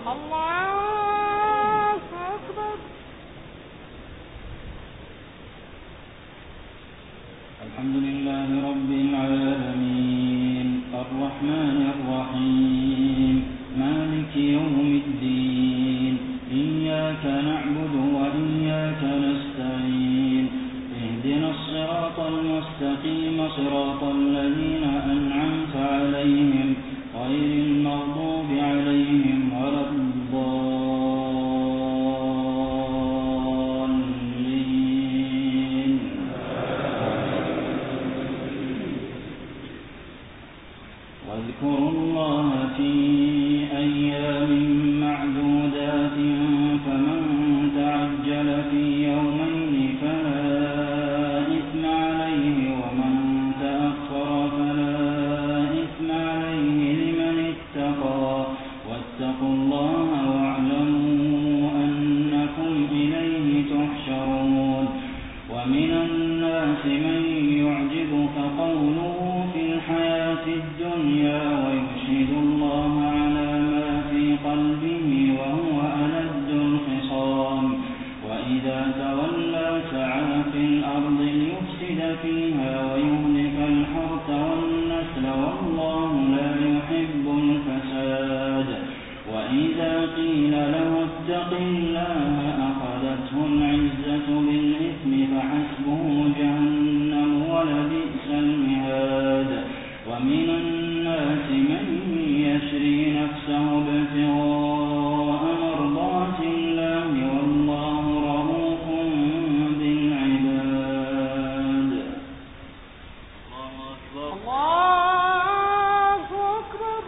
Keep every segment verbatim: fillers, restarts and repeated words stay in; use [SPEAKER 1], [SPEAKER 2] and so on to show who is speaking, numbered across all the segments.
[SPEAKER 1] الله أكبر.
[SPEAKER 2] الحمد لله رب العالمين الرحمن الرحيم مالك يوم الدين إياك نعبد وإياك نستعين اهدنا الصراط المستقيم صراط الذين أنعمت عليهم غير المغضوب عليهم ولا الضالين. واذكروا الله في أيام معدودات فمن تعجل في يومين فلا إثم عليه ومن تأخر فلا إثم عليه لمن اتقى واتقوا الله واعلموا أنكم إليه تحشرون. ومن الناس من يعجبك قوله في الحياة الدنيا ويشهد الله على ما في قلبه وهو ألد الخصام وإذا تولى سعى في الأرض ليفسد فيها ويهلك الحرث والنسل والله لا يحب الفساد. وإذا قيل له اتق الله أخذته العزة بالإثم فحسبه جهنم ولبئس المهاد. ومن الناس من يشري نفسه ابتغاء مرضات الله والله رؤوف بالعباد.
[SPEAKER 1] الله أكبر.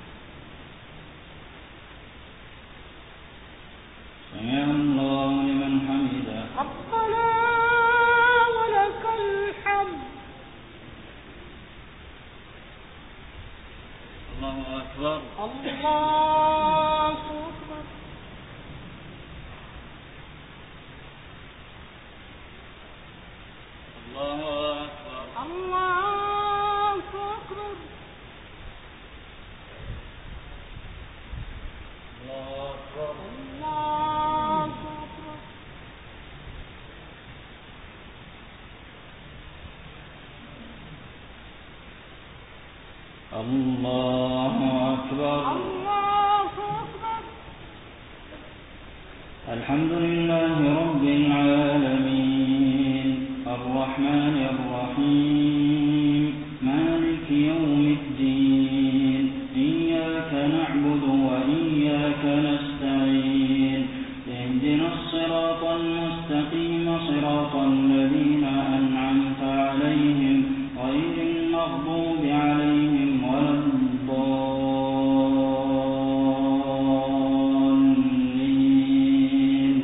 [SPEAKER 2] سمع الله لمن حمده.
[SPEAKER 1] ربنا ولك الحمد.
[SPEAKER 2] الله أكبر.
[SPEAKER 1] الله أكبر.
[SPEAKER 2] الله أكبر.
[SPEAKER 1] الله أكبر.
[SPEAKER 2] الله أكبر.
[SPEAKER 1] الله أكبر.
[SPEAKER 2] الله أكبر.
[SPEAKER 1] الله أكبر.
[SPEAKER 2] الحمد لله رب العالمين الرحمن الرحيم مالك يوم الدين إياك نعبد وإياك نستعين اهدنا الصراط المستقيم صراط الذين أنعمت عليهم غير المغضوب عليهم ولا الضالين.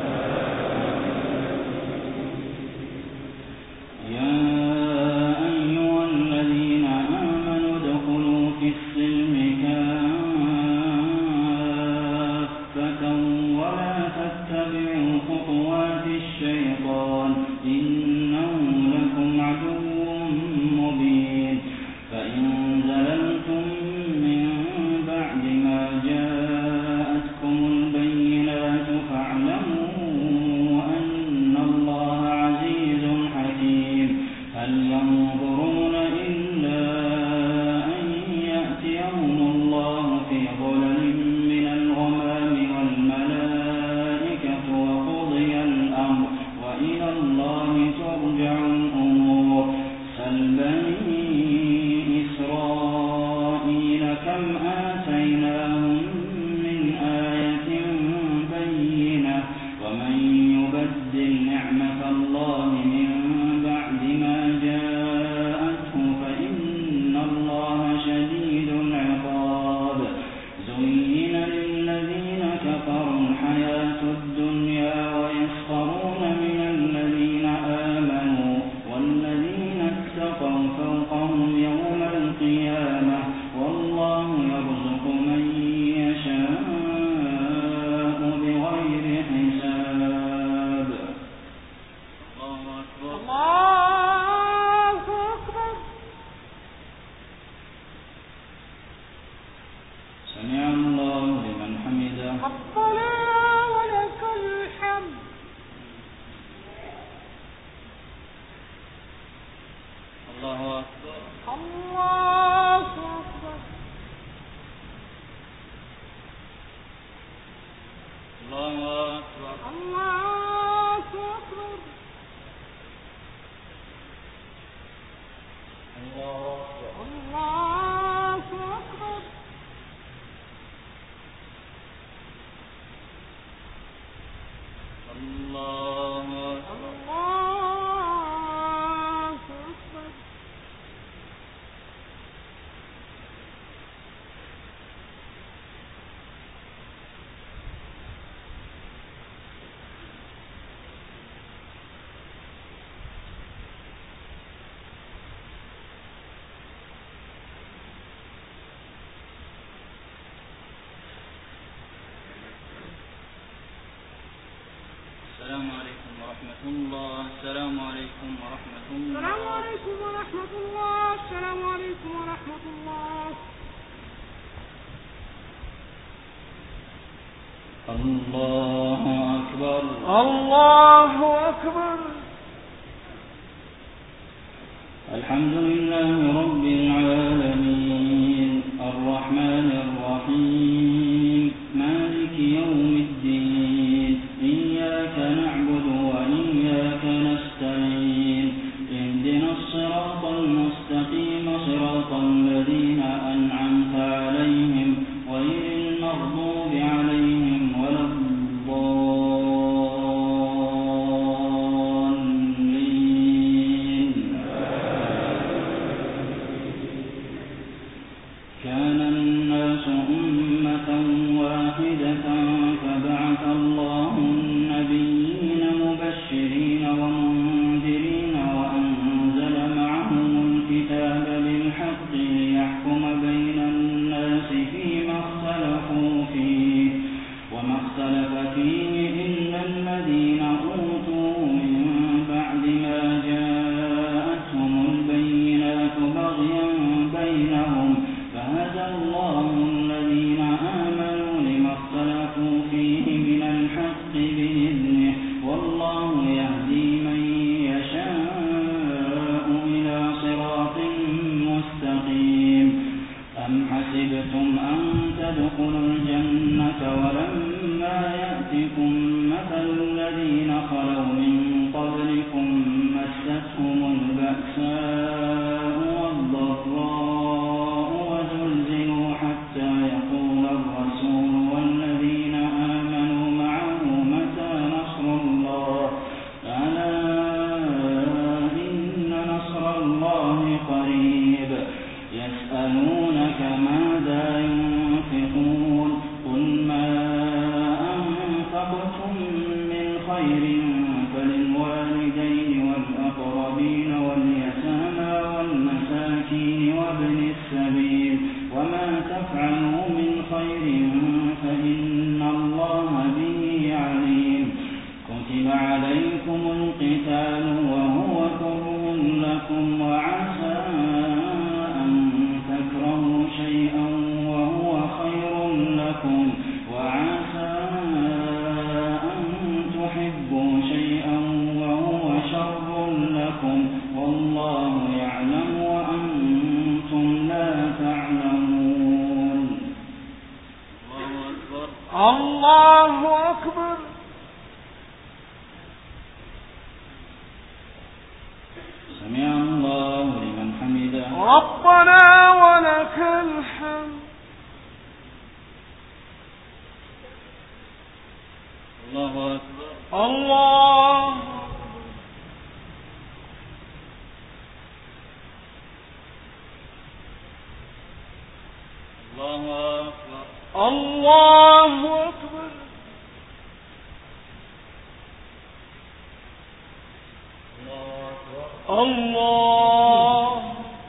[SPEAKER 2] يا أيها الذين آمنوا ادخلوا في السلم كافة ولا تتبعوا خطوات الشيطان إنه لكم عدو مبين. فإن زللتم من بعد ما جاءتكم البينات فاعلموا أن الله عزيز حكيم. هل ينظرون إلا أن يأتيهم الله في ظلل من الغمام والملائكة وقضي الأمر وإلى الله ترجع الأمور. سل بني إسرائيل كم آتيناهم من آية بينة ومن يبدل نعمة الله من بعد ما جاءته فإن الله شديد العقاب. زين للذين كفروا الحياة الدنيا ويسخرون من الذين آمنوا والذين اتقوا فوقهم يوم القيامة والله يرزق من يشاء بغير حساب. الله أكبر.
[SPEAKER 1] الله أكبر.
[SPEAKER 2] سمع الله لمن حمده. الله أكبر
[SPEAKER 1] الله أكبر
[SPEAKER 2] الله أكبر
[SPEAKER 1] الله أكبر الله أكبر
[SPEAKER 2] الله أكبر
[SPEAKER 1] الله أكبر
[SPEAKER 2] السلام عليكم ورحمة الله. السلام عليكم ورحمة الله.
[SPEAKER 1] السلام عليكم ورحمة الله. السلام عليكم ورحمة الله.
[SPEAKER 2] الله أكبر
[SPEAKER 1] الله أكبر.
[SPEAKER 2] الحمد لله رب العالمين الرحمن الرحيم مالك يوم الدين إياك نعبد وإياك نستعين اهدنا الصراط المستقيم صراط الذين أنعمت عليهم غير المغضوب عليهم ولا الضالين. كان الناس أمة واحدة فبعث الله النبيين مبشرين ومنذرين وأنزل معهم الكتاب بالحق ليحكم بين الناس فيما اختلفوا فيه وما اختلف فيه إلا الذين أوتوا من بعد ما جاءتهم البينات بغيا بينهم فهدى الله الذين آمنوا لما اختلفوا فيه من الحق بإذنه والله يهدي من يشاء إلى صراط مستقيم. أم حسبتم أن تدخلوا الجنة ولما يأتكم مثل الذين خلوا من قبلكم مستهم البأساء والضراء وزلزلوا حتى يقول الرسول والذين آمنوا معه متى نصر الله ألا إن نصر الله قريب. يسألونك ماذا ينفقون قل ما أنفقتم من خير فللوالدين والأقربين واليتامى والمساكين وابن السبيل وما تفعلوا من خير فإن الله به عليم. كتب عليكم القتال وهو كره لكم وعسى أن تكرهوا شيئا وهو خير لكم وعسى أن تحبوا شيئا وهو شر لكم والله يعلم وأنتم لا تعلمون. الله أكبر
[SPEAKER 1] الله أكبر.
[SPEAKER 2] سمع الله لمن حمده.
[SPEAKER 1] ربنا ولك الحمد.
[SPEAKER 2] الله أكبر
[SPEAKER 1] الله
[SPEAKER 2] الله أكبر
[SPEAKER 1] الله أكبر. الله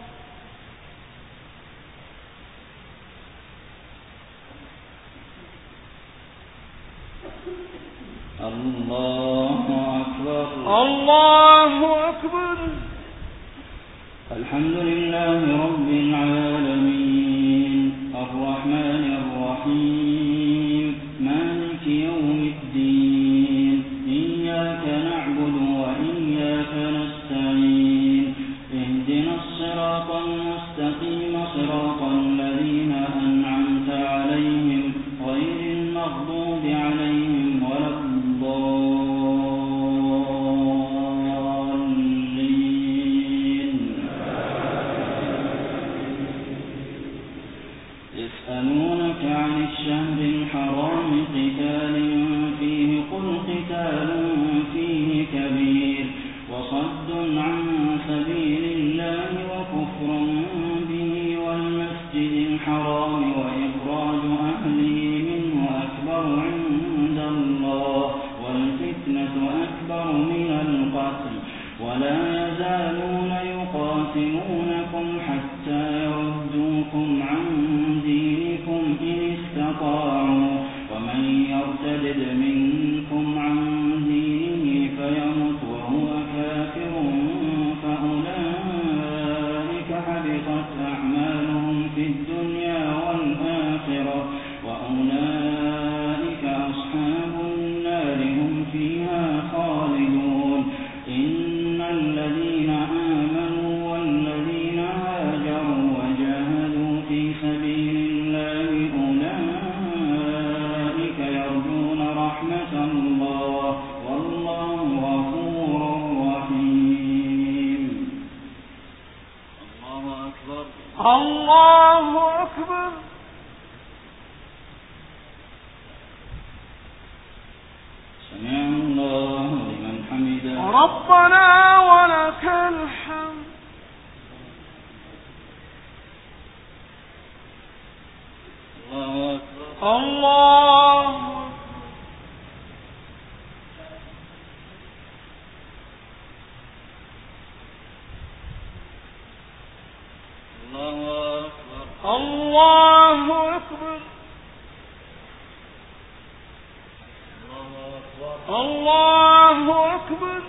[SPEAKER 2] الله أكبر
[SPEAKER 1] الله أكبر.
[SPEAKER 2] الحمد لله رب العالمين الرحمن الرحيم مالك يوم الدين إياك نعبد وإياك نستعين اهدنا الصراط الصراط المستقيم صراط الذين أنعمت عليهم غير المغضوب عليهم ولا الضالين. يسألونك عن الشهر الحرام قتال فيه قل قتال فيه كبير وصد عن سبيل الله وكفر به والمسجد الحرام وإخراج أهله منه أكبر عند الله والفتنة أكبر من القتل ولا يزالون يقاتلونكم حتى يردوكم عن دينكم إن استطاعوا ومن يرتد منكم عن دينه فيمت وهو كافر فأولئك حبطت أعمالهم في الدنيا والآخرة وأولئك أصحاب النار هم فيها خالدون. إن الذين آمنوا والذين هاجروا وجاهدوا في سبيل الله أولئك يرجون رحمة الله والله غفور رحيم. الله أكبر.
[SPEAKER 1] الله أكبر.
[SPEAKER 2] سمع الله لمن حمده.
[SPEAKER 1] ربنا ولك الحمد.
[SPEAKER 2] الله أكبر.
[SPEAKER 1] الله
[SPEAKER 2] الله أكبر.
[SPEAKER 1] الله أكبر. الله أكبر.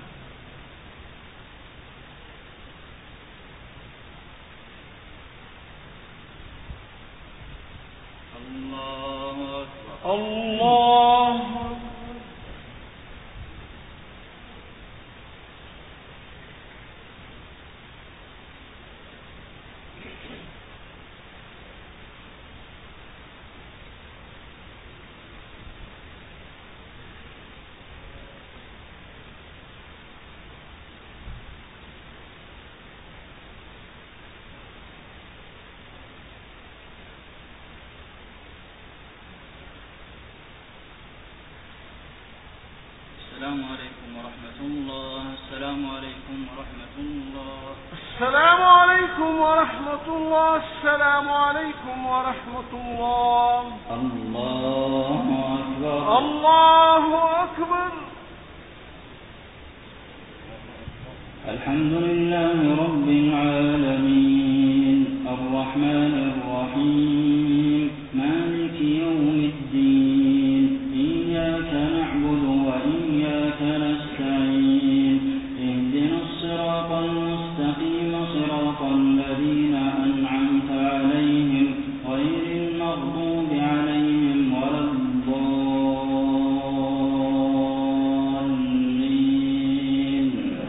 [SPEAKER 2] الله أكبر.
[SPEAKER 1] الله
[SPEAKER 2] السلام عليكم ورحمة الله. السلام عليكم ورحمة الله.
[SPEAKER 1] السلام عليكم ورحمة الله. السلام عليكم ورحمة الله.
[SPEAKER 2] الله أكبر.
[SPEAKER 1] الله أكبر.
[SPEAKER 2] الحمد لله رب العالمين الرحمن الرحيم مالك يوم الدين إياك نعبد وإياك نستعين اهدنا الصراط المستقيم صراط الذين أنعمت عليهم غير المغضوب عليهم ولا الضالين.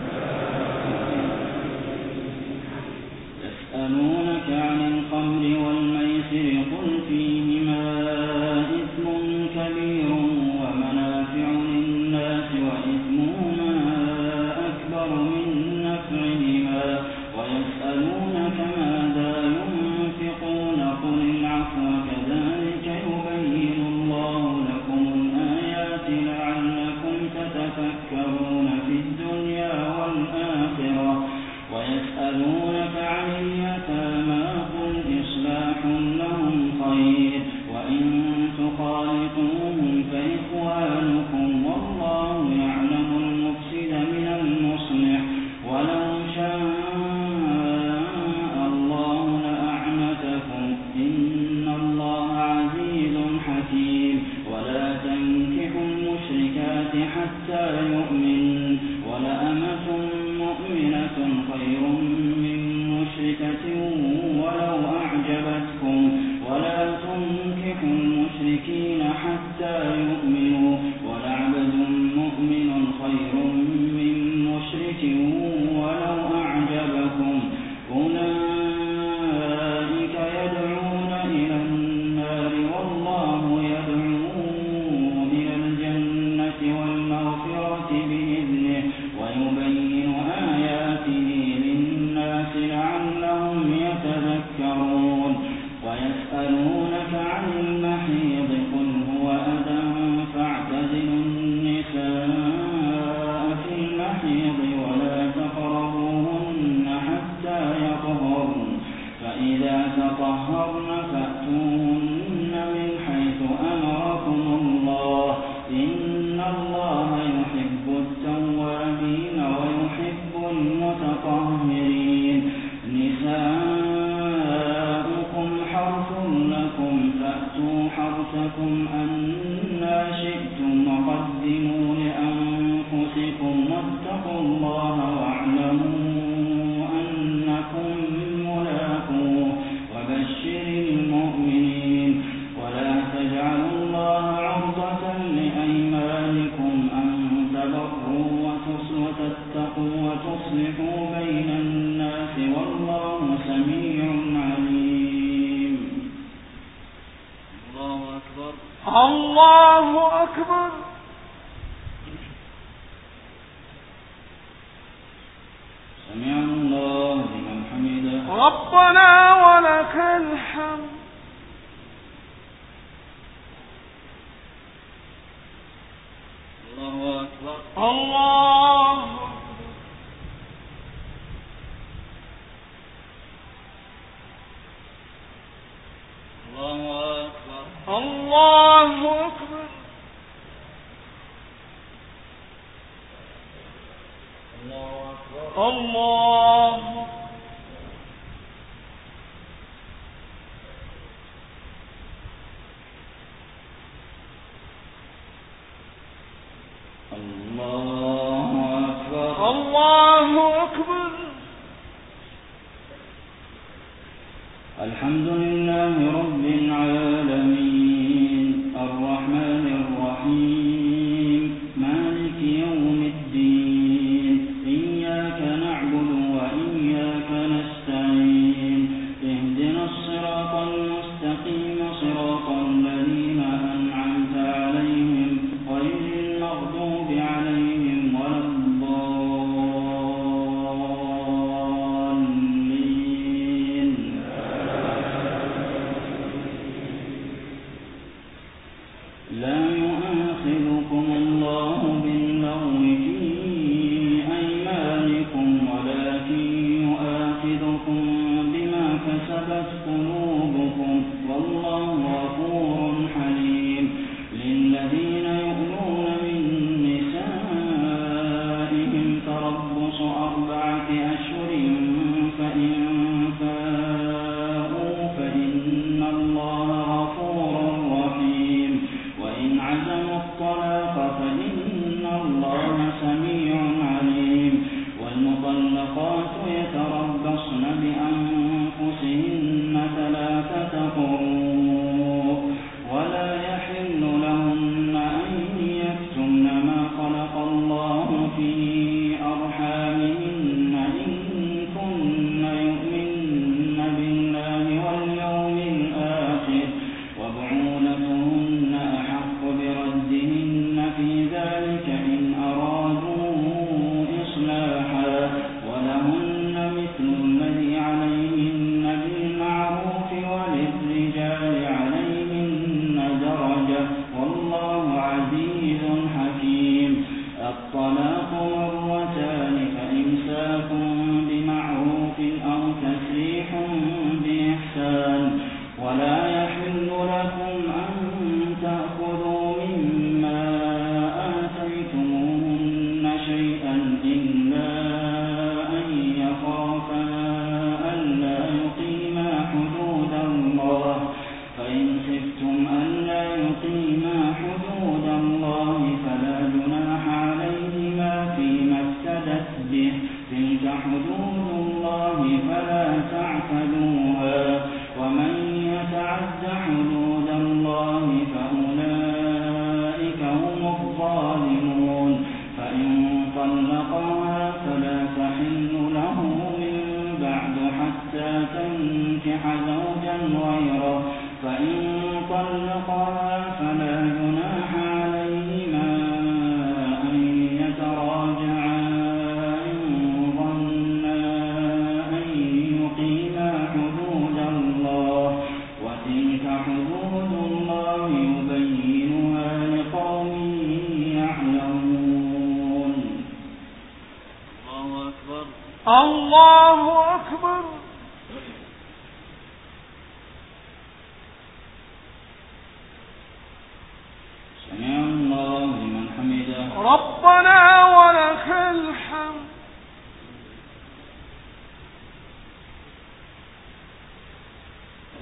[SPEAKER 2] يسألونك عن الخمر والميسر قل فيهما إثم كبير ومنافع للناس وإثمهما أكبر من نفعهما ويسألونك ماذا ينفقون قل العفو كذلك يبين الله لكم الآيات لعلكم تتفكرون في الدنيا والآخرة ويسألونك عن اليتامى قل إصلاح لهم خير وإن تخالطوهم فإخوانكم والله يعلم المفسد من المصلح ولو شاء الله لأعنتكم إن الله عزيز حكيم. ولا تنكحوا المشركات حتى يؤمنوا ولأمة مؤمنة خير من مشركة ولو أعجبتكم ولا تنكحوا المشركين حتى يؤمنوا ولعبد مؤمن خير من مشرك ولو أعجبكم
[SPEAKER 3] يتذكرون ويسألونك عن المحيض قل هو أذى فاعتزلوا النساء في المحيض ولا تقربوهن حتى يطهرن فإذا تطهرن فأتوهن من حيث أمركم الله إن الله يحب التوابين ويحب المتطهرين نساؤكم حرث لكم فأتوا حرثكم أنى شئتم وقدموا لأنفسكم واتقوا الله واعلموا أنكم ملاقوه وبشر المؤمنين ولا تجعلوا الله عرضة لأيمانكم أن تبروا وتتقوا وتصلحوا بين الناس والله سميع عليم.
[SPEAKER 2] الله أكبر.
[SPEAKER 1] الله أكبر.
[SPEAKER 3] سمع الله لمن حمده.
[SPEAKER 1] ربنا ولك الحمد.
[SPEAKER 2] الله أكبر.
[SPEAKER 1] الله
[SPEAKER 2] الله أكبر.
[SPEAKER 1] الله أكبر. الله
[SPEAKER 3] الله أكبر.
[SPEAKER 1] الله أكبر.
[SPEAKER 3] الحمد لله رب العالمين الرحمن الرحيم مالك يوم الدين إياك نعبد وإياك نستعين اهدنا الصراط المستقيم صراط الذين أنعمت عليهم غير المغضوب عليهم ولا الضالين. لا يؤاخذكم الله باللغو في أيمانكم ولكن يؤاخذكم بما كسبت قلوبكم والله غفور حليم. للذين يؤلون من نسائهم تربص أربعة أشهر فإن فاءوا فإن الله غفور رحيم وإن عزموا الطلاق فإن الله سميع عليم. والمطلقات يتربصن بأنفسهن ثلاثة قروء ولا يحل لهن أن يكتمن ما خلق الله في أرحامهن إن كن يؤمن بالله واليوم الآخر وبعولتهن أحق بردهن في ذلك إن أرادوا إصلاحا ولهن مثل الذي عليهن بالمعروف وللرجال عليهن درجة والله عزيز حكيم. الطلاق مرتان فإمساك بمعروف أو تسريح بإحسان ولا يحل لكم أن تأخذوا مما آتيتموهن شيئا إلا أن يخافا ألا يقيما حدود الله فإن خفتم ألا يقيما حدود الله فلا جناح عليهما فيما افتدت به تلك حدود الله فلا تعتدوها ومن يتعد حدود الله فأولئك هم الظالمون. فإن طلقها فلا تحل له من بعد حتى تنكح زوجا غيره فإن طلقها فلا جناح عليهما أن يتراجعا إن ظنا أن يقيما حدود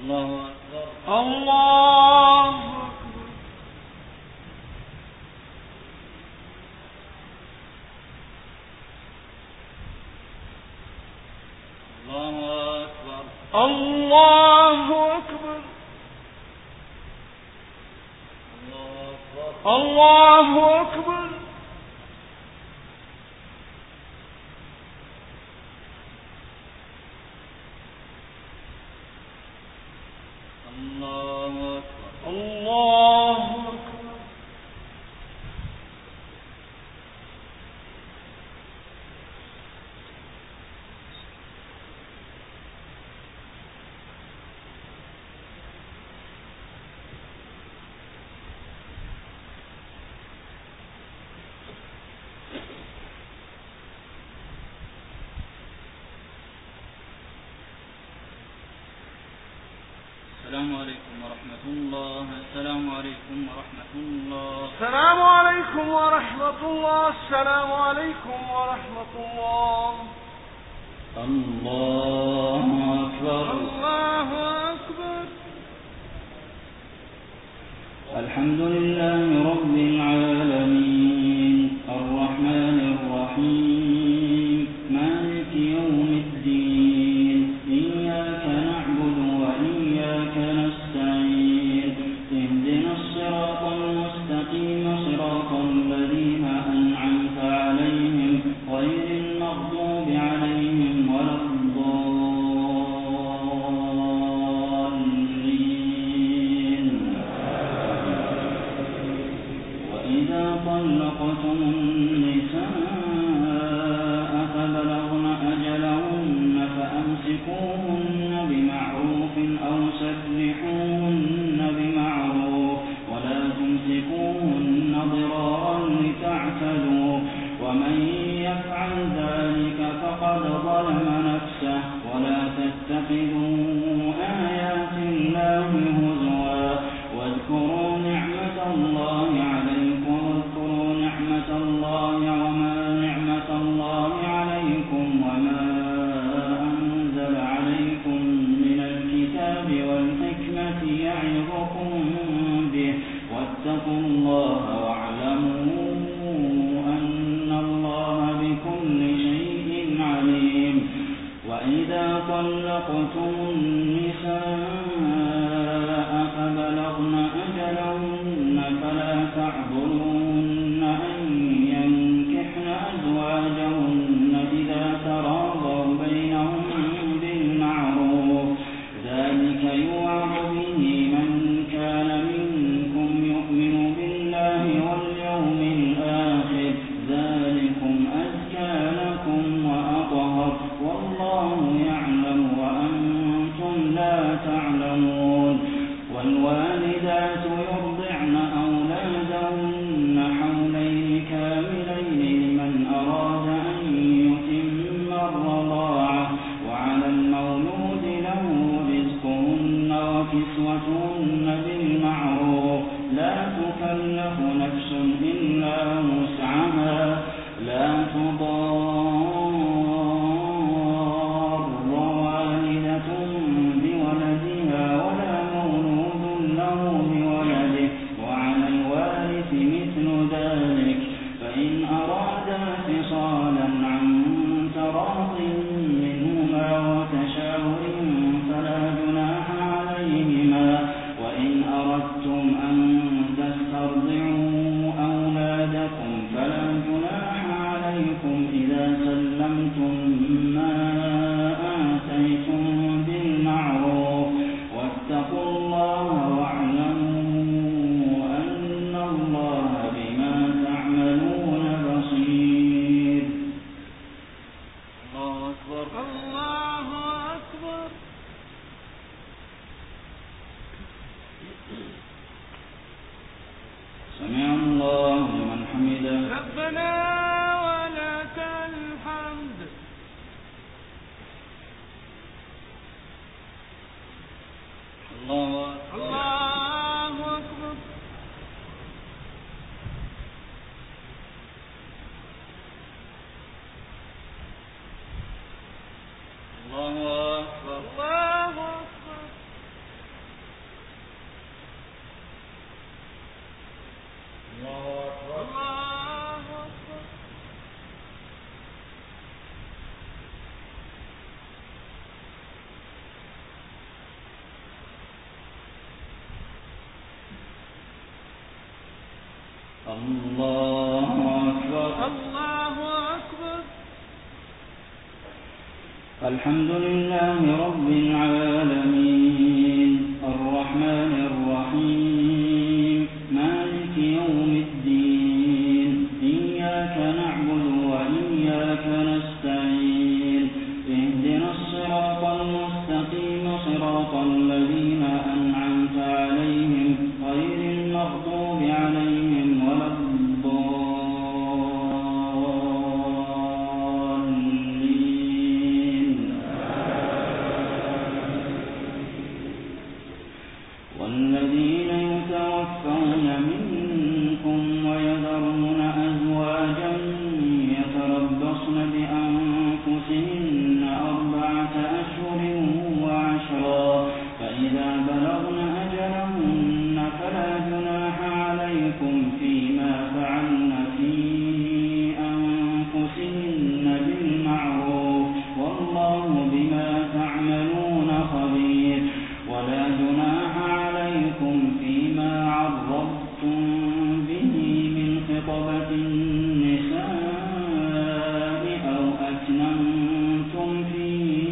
[SPEAKER 2] الله أكبر.
[SPEAKER 1] الله أكبر.
[SPEAKER 2] الله أكبر.
[SPEAKER 1] الله أكبر.
[SPEAKER 2] الله أكبر.
[SPEAKER 1] الله أكبر.
[SPEAKER 2] الله أكبر.
[SPEAKER 1] الله أكبر.
[SPEAKER 2] السلام عليكم ورحمة الله. السلام عليكم ورحمة الله.
[SPEAKER 1] السلام عليكم ورحمة الله. السلام عليكم ورحمة الله.
[SPEAKER 3] الله أكبر.
[SPEAKER 1] الله أكبر.
[SPEAKER 3] الحمد لله رب العالمين الرحمن الرحيم مالك يوم الدين إياك نعبد وإياك نستعين اهدنا الصراط المستقيم صراط الذين أنعمت عليهم غير المغضوب عليهم ولا الضالين. وإذا طلقتم النساء فبلغن أجلهن فأمسكوهن بمعروف أو سرحوهن بمعروف ولا تمسكوهن ضرارا لتعتدوا ومن يفعل ذلك فقد ظلم نفسه ولا تتخذوا آيات الله هزوا واذكروا نعمة الله عليكم واذكروا نعمة الله وما نعمة الله عليكم وما أنزل عليكم من الكتاب والحكمة يعظكم به واتقوا الله واعلموا أن الله بكل شيء عليم. وإذا طلقتم النساء فبلغن أجلهن فلا تعضلوهن أن ينكحن أزواجهن إذا تراضوا بينهم بالمعروف ذلك يوعظ به من كان منكم يؤمن بالله واليوم الآخر ذلكم أزكى لكم وأطهر والله يعلم وأنتم لا تعلمون. والوالدات يرضعن أولادهن حولين كاملين لمن أراد أن يتم الرضاعة وعلى المولود له رزقهن وكسوتهن بالمعروف لا تكلف نفس إلا وسعها لا تضار والدة بولدها ولا مولود له بولده وعلى الوارث مثل ذلك فإن أرادا فصالا عن تراض منهما وتشاور فلا جناح عليهما. وإن أردتم أن تسترضعوا أولادكم فلا جناح عليكم إذا سلمتم ما آتيتم بالمعروف واتقوا الله واعلموا أن الله بما تعملون بصير.
[SPEAKER 2] الله أكبر.
[SPEAKER 1] الله أكبر.
[SPEAKER 3] سمع الله لمن حمده.
[SPEAKER 1] ربنا ولك الحمد.
[SPEAKER 2] الله أكبر.
[SPEAKER 1] الله أكبر.
[SPEAKER 2] الله أكبر.
[SPEAKER 1] الله أكبر.
[SPEAKER 3] الله أكبر.
[SPEAKER 1] الله أكبر.
[SPEAKER 3] الحمد لله رب العالمين الرحمن الرحيم مالك يوم الدين إياك نعبد وإياك نستعين اهدنا الصراط المستقيم صراط الذين أنعمت عليهم غير المغضوب عليهم ولا الضالين. والذين يتوفون منكم ويذرون أزواجا يتربصن بأنفسهن أربعة أشهر وعشرا فإذا بلغن أجلهن فلا جناح عليكم فيما فعلن في أنفسهن بالمعروف والله بما تعملون خبير. ولا جناح عليكم فيما عرضتم به من خطبة النساء أو أكننتم في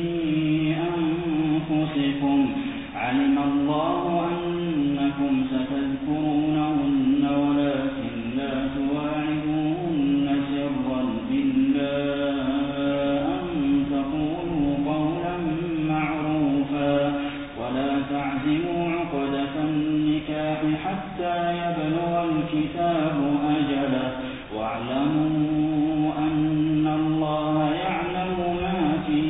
[SPEAKER 3] أنفسكم علم الله أنكم ستذكرونهن ولكن لا تواعدوهن سرا إلا أن تقولوا قولا معروفا ولا تعزموا عقدة النكاح حتى يبلغ الكتاب أجله واعلموا أن الله يعلم ما في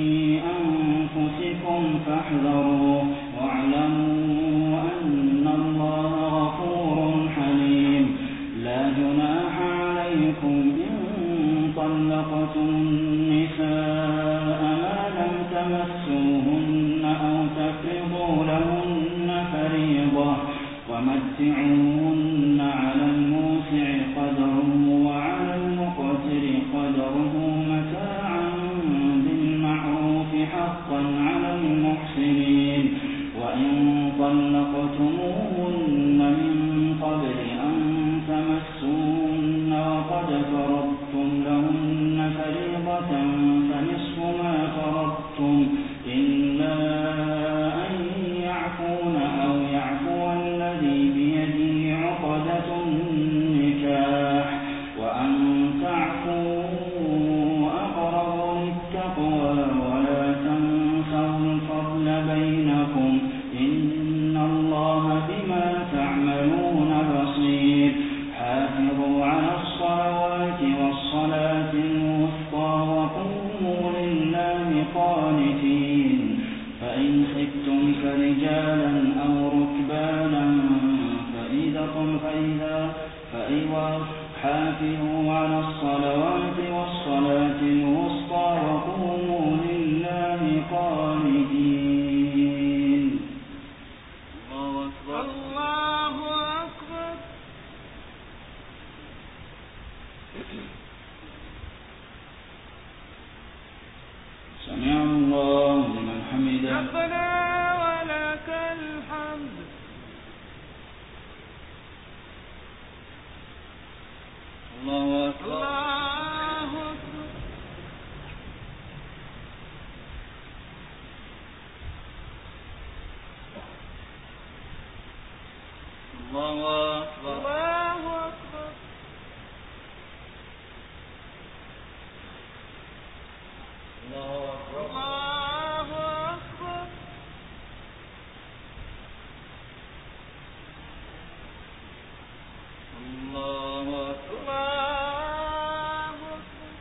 [SPEAKER 3] أنفسكم فاحذروه واعلموا أن الله غفور حليم. لا جناح عليكم إن طلقتم النساء ما لم تمسوهن أو تفرضوا لهن فريضة ومتعوهن على الموسع قدره وعلى المقتر قدره متاعا بالمعروف حقا على المحسنين. وإن طلقتموهن من قبل أن تمسوهن وقد فرضتم لهن فريضة فنصف ما فرضتم إلا أن يعفون أو يعفو الذي بيده عقدة النكاح وأن تعفوا أقرب للتقوى ولا تنسوا الفضل بينكم إن الله بما تعملون بصير. حافظوا على الصلوات والصلاة الوسطى وقوموا لله قانتين. فإن خفتم فرجالا أو ركبانا فإذا فإذا فإذا حافظوا على الصلوات والصلاة الوسطى وقوموا لله قانتين.
[SPEAKER 2] الله أكبر.
[SPEAKER 1] الله أكبر.
[SPEAKER 3] سمع الله لمن حمده.
[SPEAKER 1] ربنا ولك الحمد.
[SPEAKER 2] الله أكبر.
[SPEAKER 1] الله أكبر.
[SPEAKER 2] الله أكبر.
[SPEAKER 1] الله أكبر.
[SPEAKER 2] الله أكبر.
[SPEAKER 1] الله أكبر.
[SPEAKER 2] الله أكبر.
[SPEAKER 1] الله أكبر.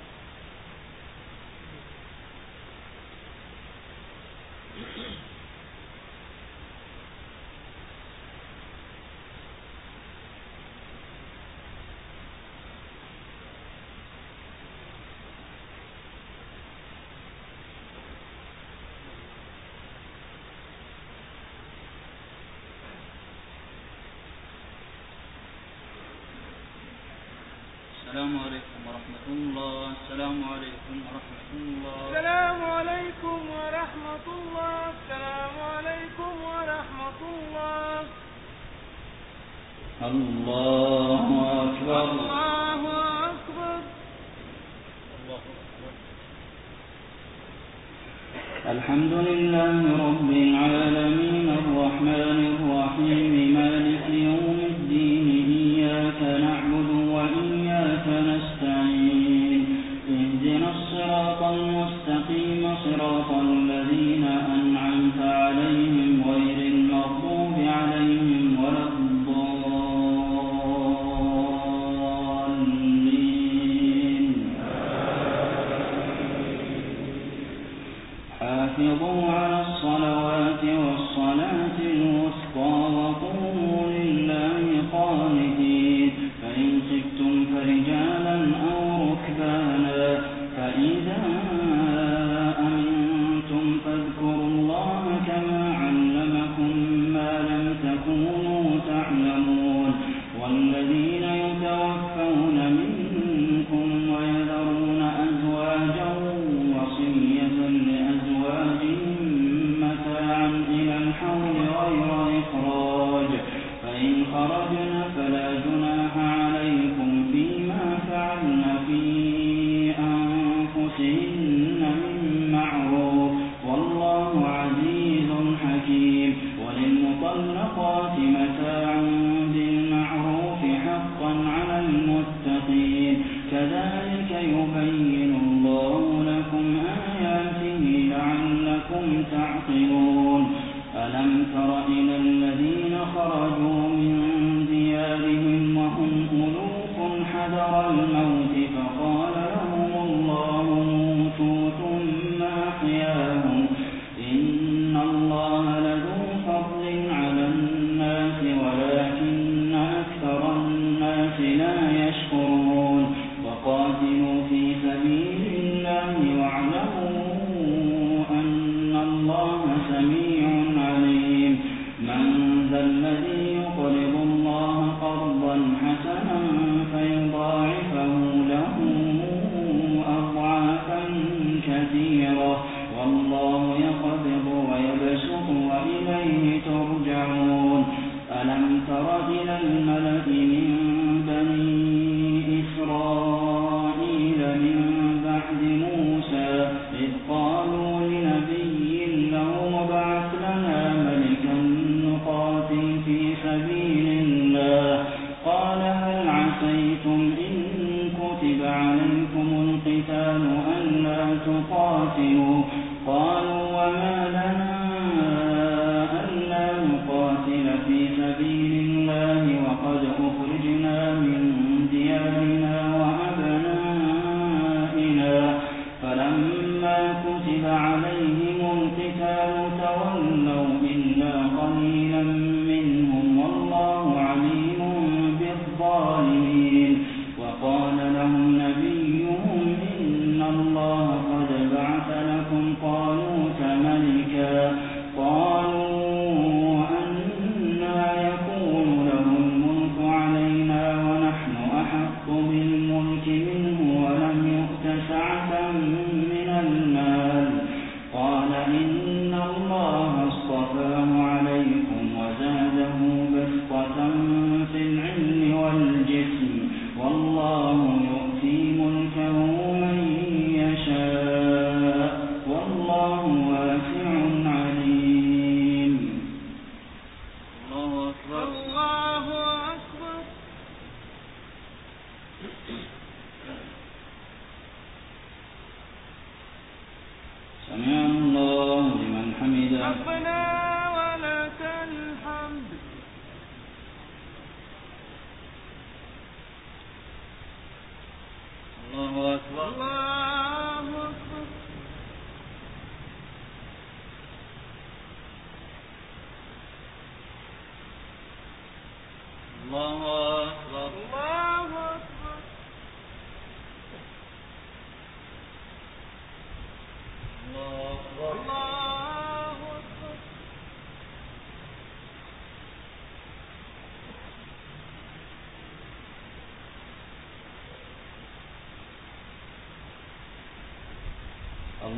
[SPEAKER 2] السلام عليكم ورحمة الله. السلام عليكم ورحمة الله.
[SPEAKER 1] السلام عليكم ورحمة الله. السلام عليكم ورحمة الله.
[SPEAKER 3] الله أكبر.
[SPEAKER 1] الله أكبر.
[SPEAKER 3] الحمد لله رب العالمين الرحمن الرحيم مالك يوم الدين إياك نعبد وإياك نستعين اهدنا الصراط المستقيم صراط الذين أنعمت عليهم غير المغضوب عليهم ولا الضالين. حافظوا على الصلوات والصلاة الوسطى وقوموا لله قانتين فإن خفتم فرجالا أو ركبانا فإذا أمنتم فاذكروا الله كما علمكم ما لم تكونوا تعلمون. والذين يتوفون منكم ويذرون أزواجا وصية لأزواجهم متاعا إلى الحول غير إخراج فإن خرجن فلا جناح عليكم فيما فعلن في أنفسهن من معروف والله عزيز حكيم. وللمطلقات متاع بالمعروف حقا على المتقين كذلك يبين الله لكم آياته لعلكم تعقلون. ألم تر إلى الذين خرجوا من ديارهم وهم ألوف حذر الموت فقال لهم الله موتوا ثم أحياهم إن الله لذو فضل على الناس ولكن أكثر الناس لا يشكرون. وقاتلوا في سبيل الله واعلموا أن الله سميع عليم. من ذا الذي يقرض الله قرضا حسنا فيضاعفه له أضعافا كثيرة والله يقبض ويبسط وإليه ترجعون. ألم تر إلى الملأ من بني إسرائيل من بعد موسى إذ قالوا لنبي له ابعث لنا ملكا نقاتل في سبيل الله قال هل عسيتم إن كتب عليكم القتال ألا تقاتلوا قالوا وما لنا ألا نقاتل في سبيل الله وقد أخرجنا من ديارنا وأبنائنا فلما كتب عليهم القتال تولوا إلا قليلا منهم والله عليم بالظالمين. وقال لهم نبيهم إن الله قد بعث لكم طالوت ملكا قالوا أنى يكون له الملك علينا ونحن أحق بالملك منه ولم يؤت سعة من المال قال إن الله اصطفاه عليكم وزاده بسطة في العلم والجسم والله يؤتي ملكه من يشاء والله واسع عليم.
[SPEAKER 2] الله أكبر.
[SPEAKER 1] الله أكبر.
[SPEAKER 3] سمع الله لمن حمده.
[SPEAKER 1] ربنا ولك الحمد.
[SPEAKER 2] الله أكبر.
[SPEAKER 1] الله أكبر.
[SPEAKER 2] الله أكبر.
[SPEAKER 1] الله أكبر.
[SPEAKER 2] الله أكبر.
[SPEAKER 1] الله أكبر.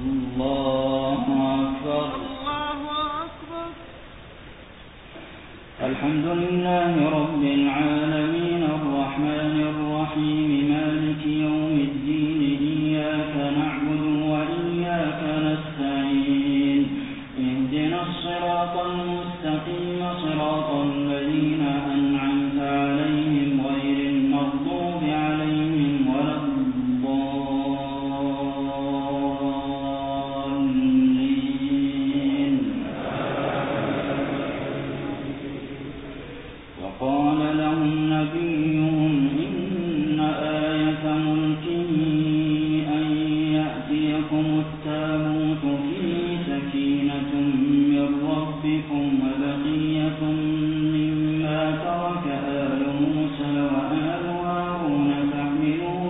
[SPEAKER 3] الله أكبر.
[SPEAKER 1] الله أكبر.
[SPEAKER 3] الحمد لله رب العالمين الرحمن الرحيم مالك يوم الدين إياك نعبد وإياك نستعين اهدنا الصراط المستقيم صراط الذين أنعمت عليهم غير المغضوب عليهم ولا الضالين. وقال لهم نبيهم إن آية ملكه أن يأتيكم التابوت فيه سكينة من ربكم وبقية مما ترك آل موسى وآل هارون تحمله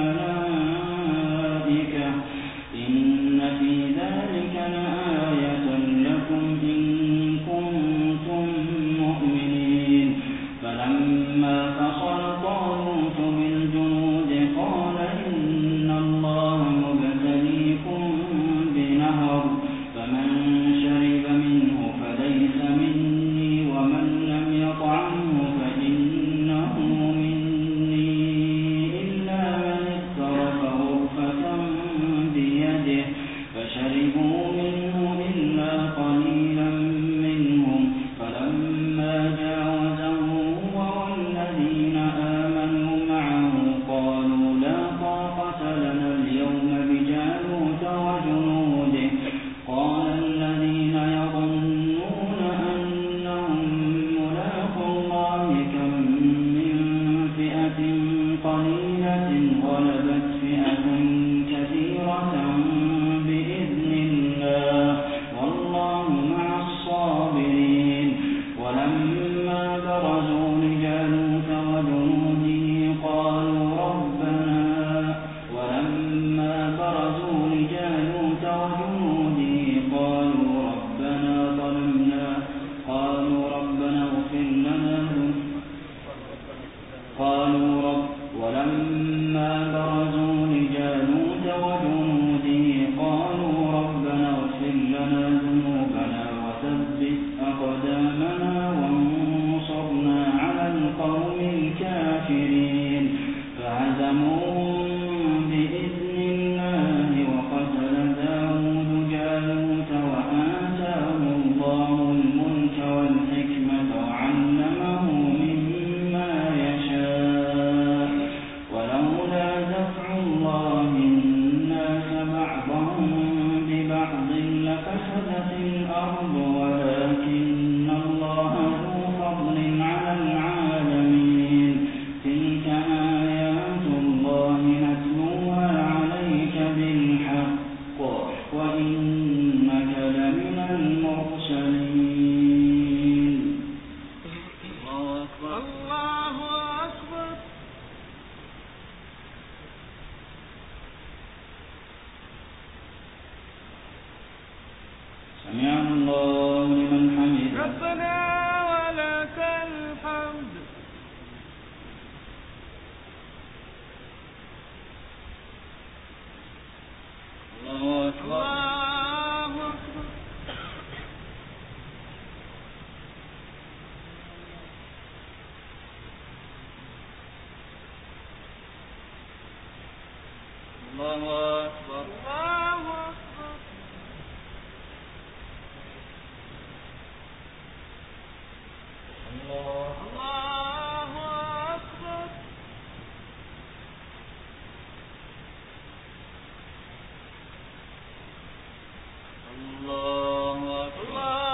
[SPEAKER 3] الملائكة إن في ذلك لآية لكم إن كنتم مؤمنين. فلما فصل طالوت بالجنود قال إن الله مبتليكم بنهر فمن شرب منه فليس مني ومن لم يطعمه فإنه مني إلا من اغترف غرفة بيده فشربوا منه إلا قليلا منهم. فلما جاوزه هو والذين آمنوا معه قالوا لا طاقة لنا اليوم بجالوت وجنوده. قال الذين يظنون أنهم ملاقو الله كم من فئة قليلة غلبت فئة كثيرة بإذن الله والله مع الصابرين. ولما برزوا لجالوت وجنوده قالوا ربنا ولما برزوا لجالوت وجنوده قالوا ربنا ظلمنا قالوا ربنا اغفر لنا قالوا رب ولما برزوا لجالوت وجنوده قالوا ربنا اغفر لنا ذنوبنا وثبت أقدامنا وانصرنا على القوم الكافرين. فهزموهم بإذن الله وقتل داود جالوت وآتاه الله الملك والحكمة وعلمه مما يشاء. ولولا دفع الله الناس بعضهم ببعض لفسدت الأرض ولكن الله ذو فضل على العالمين. تلك آيات الله نتلوها عليك بالحق وإنك لمن المرسلين.
[SPEAKER 2] الله أكبر.
[SPEAKER 1] الله أكبر.
[SPEAKER 3] سمع الله لمن حمده.
[SPEAKER 1] ربنا ولك الحمد.
[SPEAKER 2] الله أكبر.
[SPEAKER 1] الله أكبر.
[SPEAKER 2] الله أكبر.
[SPEAKER 1] الله أكبر.
[SPEAKER 3] الله
[SPEAKER 1] الله أكبر.
[SPEAKER 2] الله أكبر.
[SPEAKER 1] الله أكبر.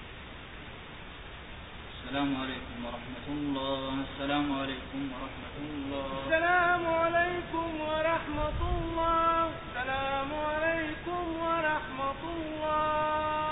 [SPEAKER 2] السلام عليكم ورحمة الله. السلام عليكم ورحمة